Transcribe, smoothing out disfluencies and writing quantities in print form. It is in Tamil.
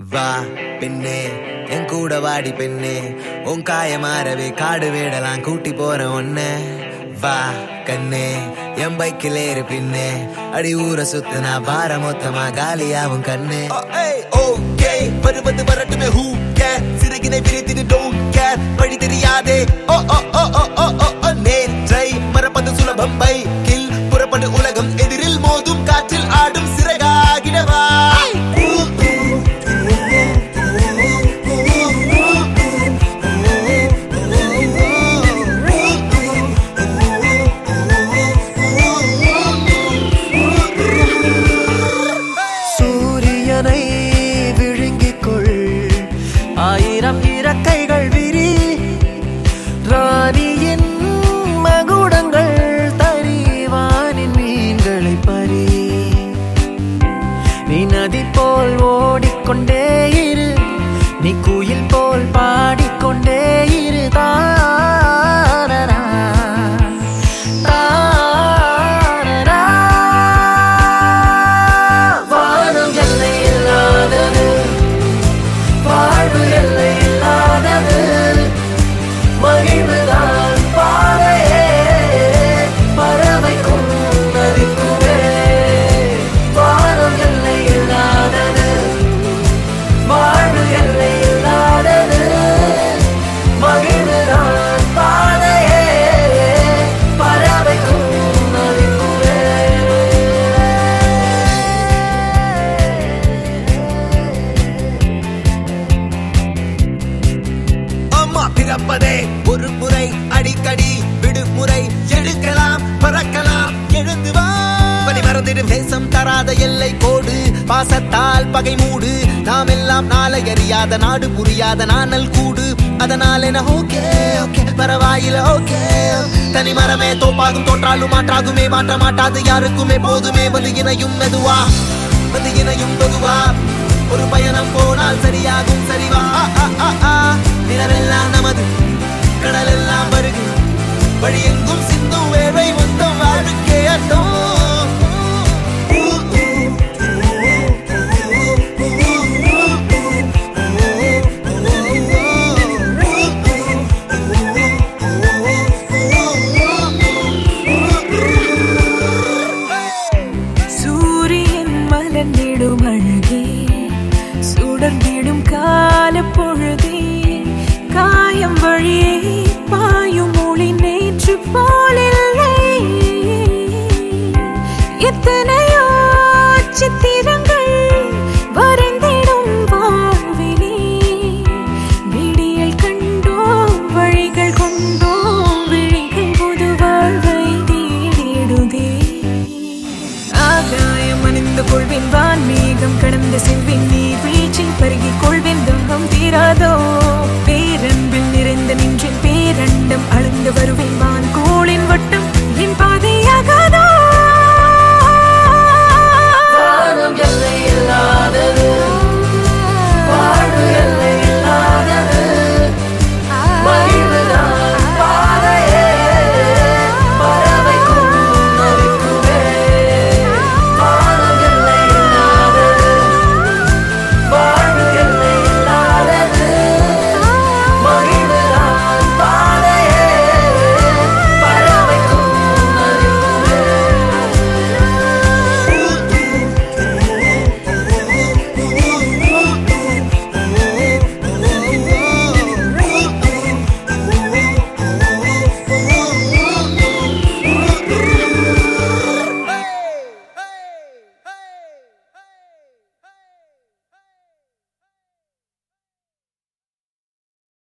வா பெண்ணே என் கூட வாடி பெண்ணே உன் காய மாறவே காடு வேடலாம் கூட்டி போற ஒன்ன வா கண்ணே என் பைக்கில் ஏறு பின்னே அடி ஊரை சுத்தினா பார மொத்தமா காலியாவும் கண்ணே ஓகே வருவது வரட்டுமே ஹூ கேர் சிறகினை பிரித்திட்டு டோன்ட் கேர் வழி தெரியாதே ஓ ஓ ஓ ஓ ஓ ஓ நேற்றை மறப்பது சுலபம் பைக்கில் புறப்படு உலகம் எதிரில் மோதும் காற்றில் ஆடும் சிறகாகிடவா ஆயிரம் இறக்கைகள் விரி ராணியின் மகுடங்கள் தரிவானின் மீன்களை பறி நீ நதி போல் ஓடிக்கொண்டே இரு நீ குயில் போல் பாடிக்கொண்டே இரு தாரரா தாரரா வானம் எல்லை இல்லாதது வாழ்வு எல்லை இல்லாதது மகிழ்வுதான் பாதையே பறவைக்கும் நதிக்குமே வானம் எல்லை இல்லாதது வாழ்வு எல்லை இல்லாதது மகிழ்வுதான் பாதையே பறவைக்கும் நதிக்குமே பிறப்பதே ஒரு முறை அடிக்கடி விடுமுறை எடுக்கலாம் பறக்கலாம் எழுந்து வா பனி மறந்திடும் தேசம் தராத எல்லை கோடு பாசத்தால் பகை மூடு நாம் எல்லாம் நாளை அறியாத நாடு புரியாத நானல் கூடு அதனால் என ஓகே ஓகே பரவாயில்ல ஓகே தனி மரமே தோப்பாகும் தோற்றாலும் மாற்றாகுமே மாற்ற மாட்டாது யாருக்குமே போதுமே வந்து இணையும் மெதுவா வந்து இணையும் பொதுவா ஒரு பயணம் போனால் சரியாகும் சரிவா நிலவெல்லாம் நமது கடல் எல்லாம் வருகு வழி எங்கும் சிந்தும் வேர்வை மொத்தம் வாழ்க்கை அட்டம் சூரியன் மலர்ந்திடும் அழகே சுடர்ந்திடும் கால பொழுதே காயம் வழியே பாயும் மொழி நேற்று போலில்லை எத்தனையோ சித்திரங்கள் வரைந்திடும் வாழ்விலே விடியல் கண்டோம் வழிகள் கொண்டோம் விழிகள் புது வாழ்வை தேடிடுதே ஆகாயம் அணிந்து கொள்வேன் வான்மேகம் கடந்த செல்வேன் நீ வீழ்ச்சி பருகி